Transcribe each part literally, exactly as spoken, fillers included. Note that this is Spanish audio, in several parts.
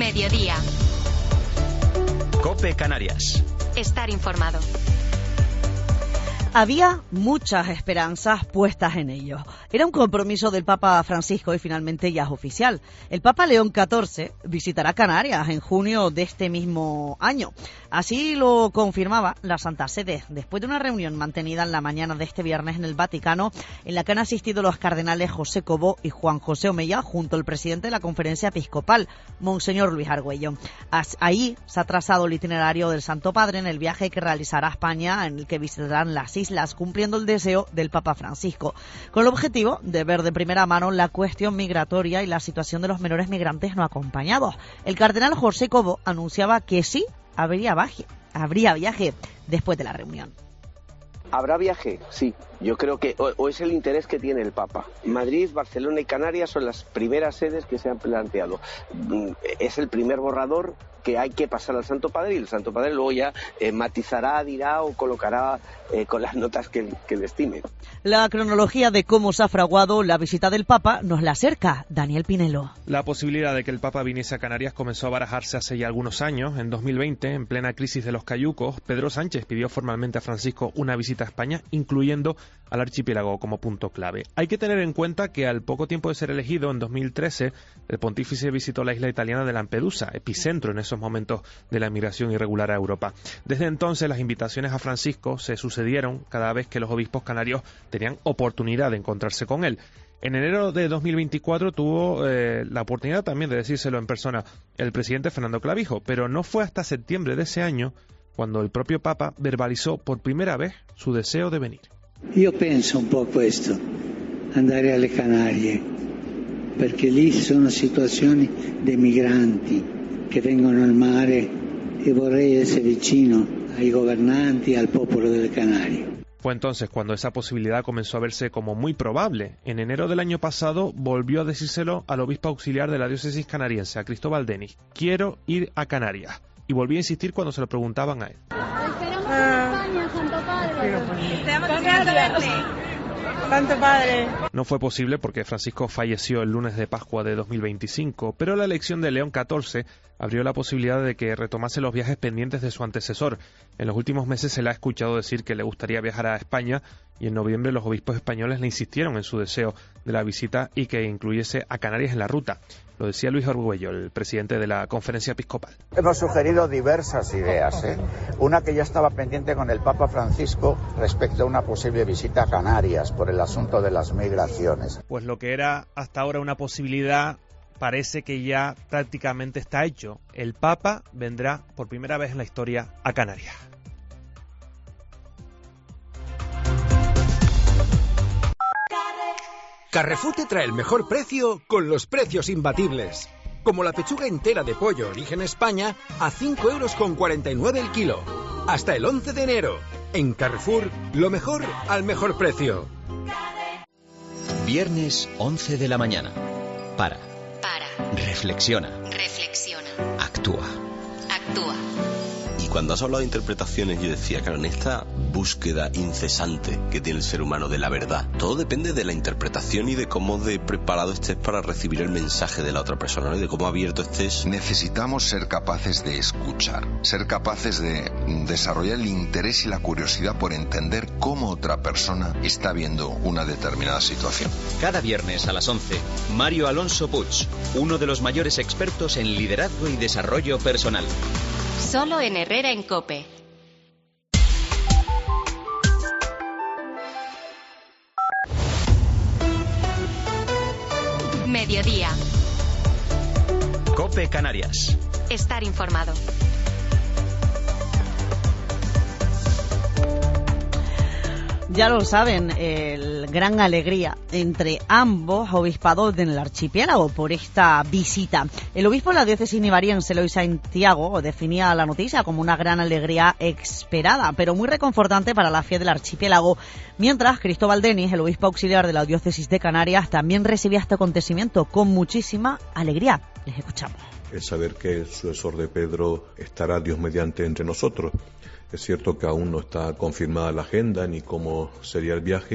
Mediodía. COPE Canarias. Estar informado. Había muchas esperanzas puestas en ello. Era un compromiso del Papa Francisco y finalmente ya es oficial. El Papa León catorce visitará Canarias en junio de este mismo año. Así lo confirmaba la Santa Sede después de una reunión mantenida en la mañana de este viernes en el Vaticano, en la que han asistido los cardenales José Cobo y Juan José Omeya junto al presidente de la Conferencia Episcopal, Monseñor Luis Argüello. Ahí se ha trazado el itinerario del Santo Padre en el viaje que realizará a España, en el que visitarán las islas, cumpliendo el deseo del Papa Francisco, con el objetivo de ver de primera mano la cuestión migratoria y la situación de los menores migrantes no acompañados. El cardenal José Cobo anunciaba que sí habría viaje, habría viaje después de la reunión. ¿Habrá viaje? Sí. Yo creo que o, o es el interés que tiene el Papa. Madrid, Barcelona y Canarias son las primeras sedes que se han planteado. Es el primer borrador que hay que pasar al Santo Padre y el Santo Padre luego ya eh, matizará, dirá o colocará eh, con las notas que, que le estime. La cronología de cómo se ha fraguado la visita del Papa nos la acerca Daniel Pinelo. La posibilidad de que el Papa viniese a Canarias comenzó a barajarse hace ya algunos años. En dos mil veinte, en plena crisis de los cayucos, Pedro Sánchez pidió formalmente a Francisco una visita a España, incluyendo al archipiélago como punto clave. Hay que tener en cuenta que al poco tiempo de ser elegido, en dos mil trece, el pontífice visitó la isla italiana de Lampedusa, epicentro en esos momentos de la migración irregular a Europa. Desde entonces las invitaciones a Francisco se sucedieron cada vez que los obispos canarios tenían oportunidad de encontrarse con él. En enero de dos mil veinticuatro tuvo eh, la oportunidad también de decírselo en persona el presidente Fernando Clavijo, pero no fue hasta septiembre de ese año cuando el propio Papa verbalizó por primera vez su deseo de venir. Io penso un po' questo, andare alle Canarie, perché lì sono situazioni di migranti che vengono al mare e vorrei essere vicino ai governanti e al popolo delle Canarie. Fue entonces cuando esa posibilidad comenzó a verse como muy probable. En enero del año pasado volvió a decírselo al obispo auxiliar de la diócesis canariense, a Cristóbal Denis: quiero ir a Canarias. Y volvió a insistir cuando se lo preguntaban a él. Esperamos en España, Santo Padre. Tenemos ganas de verte. Santo Padre. No fue posible porque Francisco falleció el lunes de Pascua de dos mil veinticinco, pero la elección de León catorce abrió la posibilidad de que retomase los viajes pendientes de su antecesor. En los últimos meses se le ha escuchado decir que le gustaría viajar a España y en noviembre los obispos españoles le insistieron en su deseo de la visita y que incluyese a Canarias en la ruta. Lo decía Luis Argüello, el presidente de la Conferencia Episcopal. Hemos sugerido diversas ideas, ¿eh? Una que ya estaba pendiente con el Papa Francisco respecto a una posible visita a Canarias por el asunto de las migraciones. Pues lo que era hasta ahora una posibilidad parece que ya prácticamente está hecho. El Papa vendrá por primera vez en la historia a Canarias. Carrefour te trae el mejor precio con los precios imbatibles. Como la pechuga entera de pollo origen España a cinco euros con cuarenta y nueve el kilo. Hasta el once de enero. En Carrefour, lo mejor al mejor precio. Viernes once de la mañana. Para. Para. Reflexiona. Reflexiona. Actúa. Actúa. Y cuando has hablado de interpretaciones, yo decía, claro, en esta búsqueda incesante que tiene el ser humano de la verdad, todo depende de la interpretación y de cómo de preparado estés para recibir el mensaje de la otra persona, ¿no? Y de cómo abierto estés. Necesitamos ser capaces de escuchar, ser capaces de desarrollar el interés y la curiosidad por entender cómo otra persona está viendo una determinada situación. Cada viernes a las once, Mario Alonso Puig, uno de los mayores expertos en liderazgo y desarrollo personal. Solo en Herrera en COPE. Mediodía. COPE Canarias. Estar informado. Ya lo saben, el gran alegría entre ambos obispados en el archipiélago por esta visita. El obispo de la diócesis nivariense, Eloy Santiago, definía la noticia como una gran alegría esperada, pero muy reconfortante para la fe del archipiélago, mientras Cristóbal Denis, el obispo auxiliar de la diócesis de Canarias, también recibía este acontecimiento con muchísima alegría. Les escuchamos. Es saber que el sucesor de Pedro estará Dios mediante entre nosotros. Es cierto que aún no está confirmada la agenda ni cómo sería el viaje,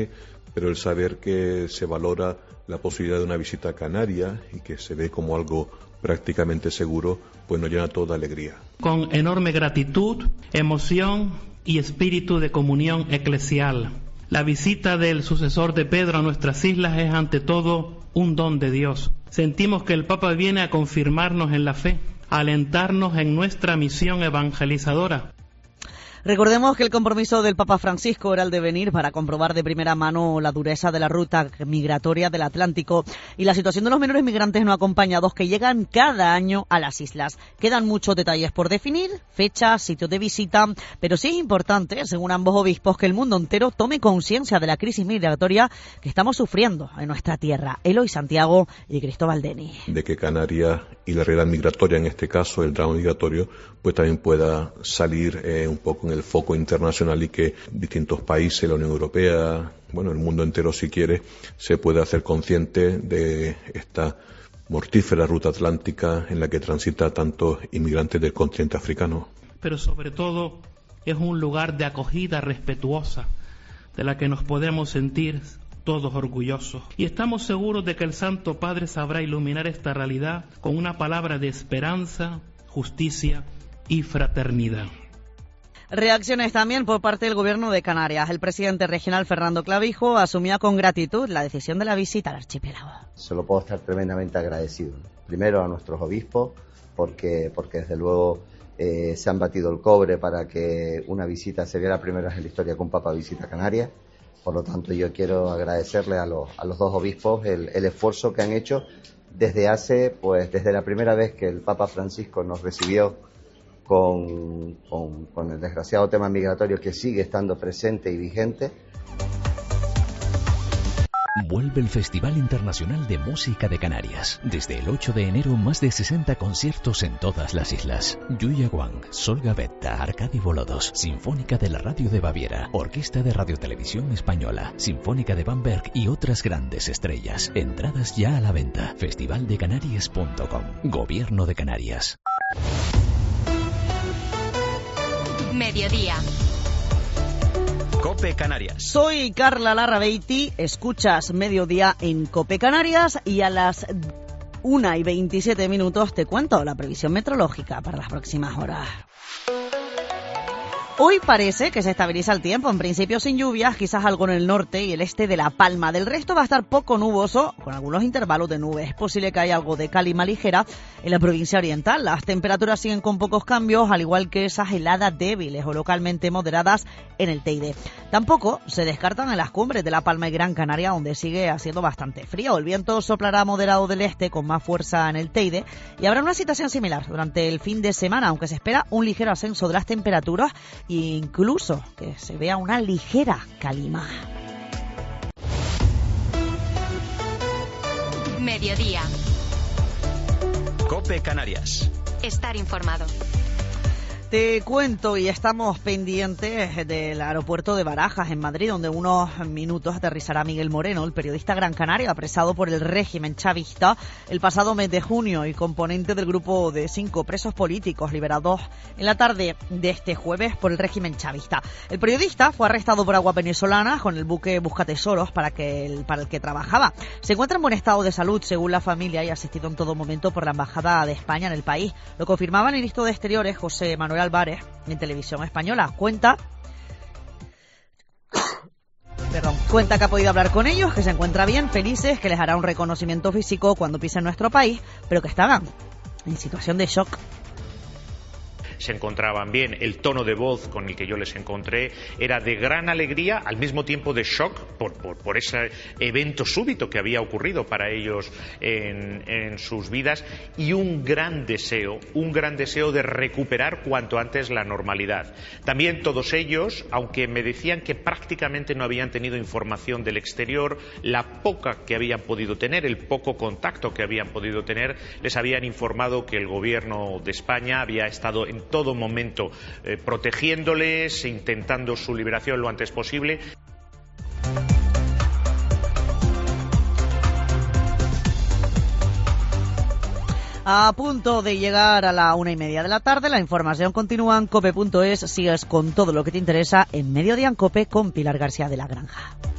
pero el saber que se valora la posibilidad de una visita a Canarias y que se ve como algo prácticamente seguro, pues nos llena toda alegría. Con enorme gratitud, emoción y espíritu de comunión eclesial. La visita del sucesor de Pedro a nuestras islas es ante todo un don de Dios. Sentimos que el Papa viene a confirmarnos en la fe, a alentarnos en nuestra misión evangelizadora. Recordemos que el compromiso del Papa Francisco era el de venir para comprobar de primera mano la dureza de la ruta migratoria del Atlántico y la situación de los menores migrantes no acompañados que llegan cada año a las islas. Quedan muchos detalles por definir, fechas, sitios de visita, pero sí es importante, según ambos obispos, que el mundo entero tome conciencia de la crisis migratoria que estamos sufriendo en nuestra tierra. Eloy Santiago y Cristóbal Deni. De que Canarias y la realidad migratoria, en este caso el drama migratorio, pues también pueda salir eh, un poco en el foco internacional y que distintos países, la Unión Europea, bueno, el mundo entero si quiere, se pueda hacer consciente de esta mortífera ruta atlántica en la que transita tantos inmigrantes del continente africano. Pero sobre todo es un lugar de acogida respetuosa, de la que nos podemos sentir todos orgullosos. Y estamos seguros de que el Santo Padre sabrá iluminar esta realidad con una palabra de esperanza, justicia y fraternidad. Reacciones también por parte del Gobierno de Canarias. El presidente regional Fernando Clavijo asumía con gratitud la decisión de la visita al archipiélago. Se lo puedo estar tremendamente agradecido. Primero a nuestros obispos, porque, porque desde luego eh, se han batido el cobre para que una visita sería la primera vez en la historia que un Papa visita Canarias. Por lo tanto, yo quiero agradecerle a los, a los dos obispos el, el esfuerzo que han hecho desde hace, pues desde la primera vez que el Papa Francisco nos recibió Con, con, con el desgraciado tema migratorio que sigue estando presente y vigente. Vuelve el Festival Internacional de Música de Canarias. Desde el ocho de enero, más de sesenta conciertos en todas las islas. Yuya Wang, Sol Gavetta, Arcadi Bolodos, Sinfónica de la Radio de Baviera, Orquesta de Radiotelevisión Española, Sinfónica de Bamberg y otras grandes estrellas. Entradas ya a la venta. festival de canarias punto com. Gobierno de Canarias. Mediodía. COPE Canarias. Soy Carla Larrabeiti, escuchas Mediodía en COPE Canarias y a las una y veintisiete minutos te cuento la previsión meteorológica para las próximas horas. Hoy parece que se estabiliza el tiempo, en principio sin lluvias, quizás algo en el norte y el este de La Palma. Del resto va a estar poco nuboso, con algunos intervalos de nubes. Es posible que haya algo de calima ligera en la provincia oriental. Las temperaturas siguen con pocos cambios, al igual que esas heladas débiles o localmente moderadas en el Teide. Tampoco se descartan en las cumbres de La Palma y Gran Canaria, donde sigue haciendo bastante frío. El viento soplará moderado del este, con más fuerza en el Teide, y habrá una situación similar durante el fin de semana, aunque se espera un ligero ascenso de las temperaturas e incluso que se vea una ligera calima. Mediodía. COPE Canarias. Estar informado. Te cuento y estamos pendientes del aeropuerto de Barajas, en Madrid, donde unos minutos aterrizará Miguel Moreno, el periodista gran canario apresado por el régimen chavista el pasado mes de junio y componente del grupo de cinco presos políticos liberados en la tarde de este jueves por el régimen chavista. El periodista fue arrestado por aguas venezolanas con el buque Buscatesoros para, que el, para el que trabajaba. Se encuentra en buen estado de salud, según la familia, y asistido en todo momento por la Embajada de España en el país. Lo confirmaba el ministro de Exteriores, José Manuel Álvarez, en Televisión Española. Cuenta Perdón, cuenta que ha podido hablar con ellos, que se encuentra bien, felices, que les hará un reconocimiento físico cuando pisen nuestro país, pero que estaban en situación de shock. Se encontraban bien. El tono de voz con el que yo les encontré era de gran alegría, al mismo tiempo de shock por, por, por ese evento súbito que había ocurrido para ellos en, en sus vidas, y un gran deseo, un gran deseo de recuperar cuanto antes la normalidad. También todos ellos, aunque me decían que prácticamente no habían tenido información del exterior, la poca que habían podido tener, el poco contacto que habían podido tener, les habían informado que el gobierno de España había estado en todo momento eh, protegiéndoles, intentando su liberación lo antes posible. A punto de llegar a la una y media de la tarde, la información continúa en cope punto es. Sigues con todo lo que te interesa en Mediodía en COPE con Pilar García de la Granja.